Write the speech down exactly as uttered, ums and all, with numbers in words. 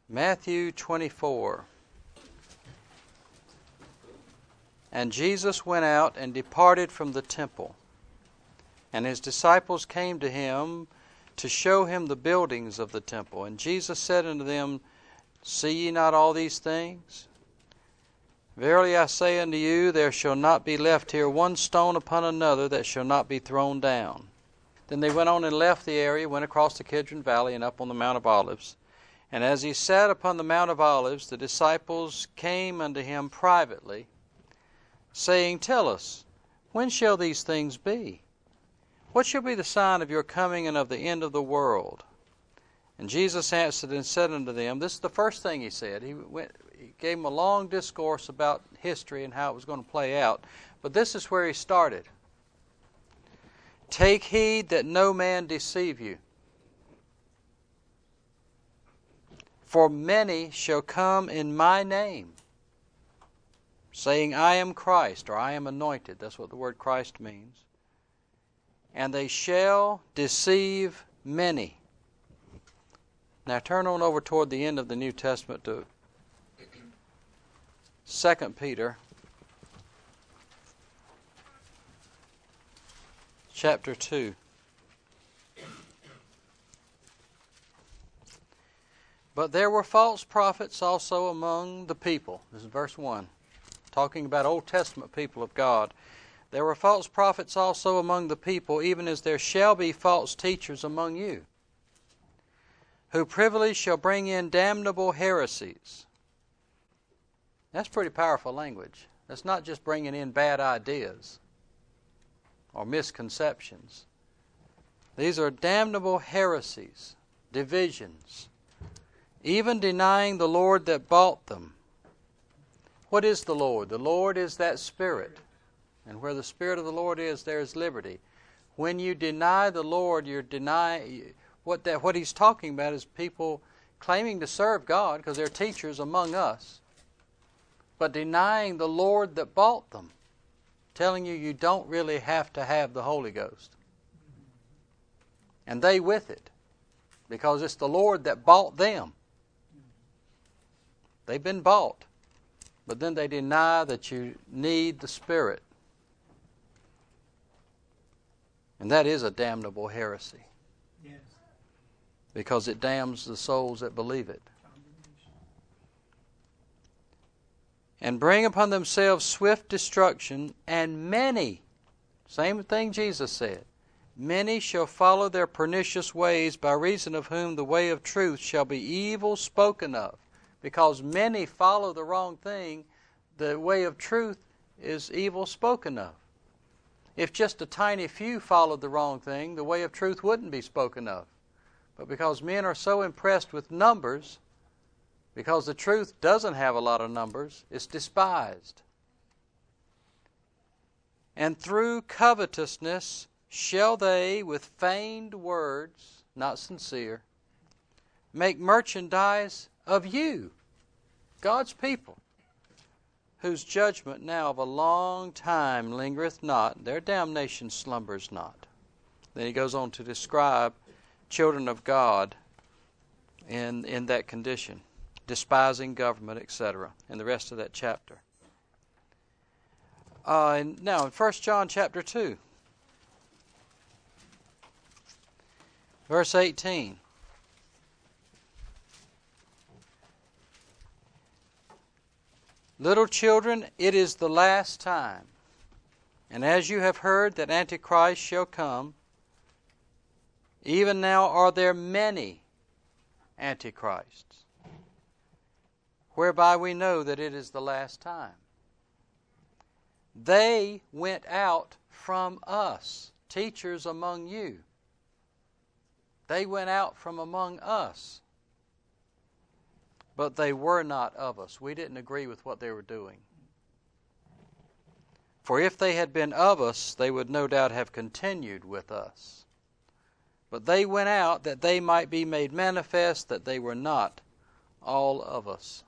Matthew twenty-four. And Jesus went out and departed from the temple, and his disciples came to him to show him the buildings of the temple. And Jesus said unto them, See ye not all these things? Verily I say unto you, there shall not be left here one stone upon another that shall not be thrown down. Then they went on and left the area, went across the Kidron Valley and up on the Mount of Olives. And as he sat upon the Mount of Olives, the disciples came unto him privately, saying, Tell us, when shall these things be? What shall be the sign of your coming and of the end of the world? And Jesus answered and said unto them, this is the first thing he said. He went, he gave them a long discourse about history and how it was going to play out. But this is where he started. Take heed that no man deceive you. For many shall come in my name, saying, I am Christ, or I am anointed. That's what the word Christ means. And they shall deceive many. Now turn on over toward the end of the New Testament to Second Peter chapter two. But there were false prophets also among the people. This is verse one. Talking about Old Testament people of God. There were false prophets also among the people, even as there shall be false teachers among you, who privily shall bring in damnable heresies. That's pretty powerful language. That's not just bringing in bad ideas or misconceptions. These are damnable heresies, divisions, even denying the Lord that bought them. What is the Lord? The Lord is that Spirit. And where the Spirit of the Lord is, there is liberty. When you deny the Lord, you're denying... What, that, what he's talking about is people claiming to serve God because they're teachers among us, but denying the Lord that bought them, telling you you don't really have to have the Holy Ghost. And they with it, because it's the Lord that bought them. They've been bought, but then they deny that you need the Spirit. And that is a damnable heresy. Yes. Because it damns the souls that believe it. And bring upon themselves swift destruction, and many, same thing Jesus said, many shall follow their pernicious ways, by reason of whom the way of truth shall be evil spoken of. Because many follow the wrong thing, the way of truth is evil spoken of. If just a tiny few followed the wrong thing, the way of truth wouldn't be spoken of. But because men are so impressed with numbers, because the truth doesn't have a lot of numbers, it's despised. And through covetousness shall they, with feigned words, not sincere, make merchandise of you, God's people, whose judgment now of a long time lingereth not, their damnation slumbers not. Then he goes on to describe children of God in, in that condition, despising government, et cetera, in the rest of that chapter. Uh, and now in First John chapter two, verse eighteen. Little children, it is the last time. And as you have heard that Antichrist shall come, even now are there many Antichrists, whereby we know that it is the last time. They went out from us, teachers among you. They went out from among us. But they were not of us. We didn't agree with what they were doing. For if they had been of us, they would no doubt have continued with us. But they went out that they might be made manifest that they were not all of us.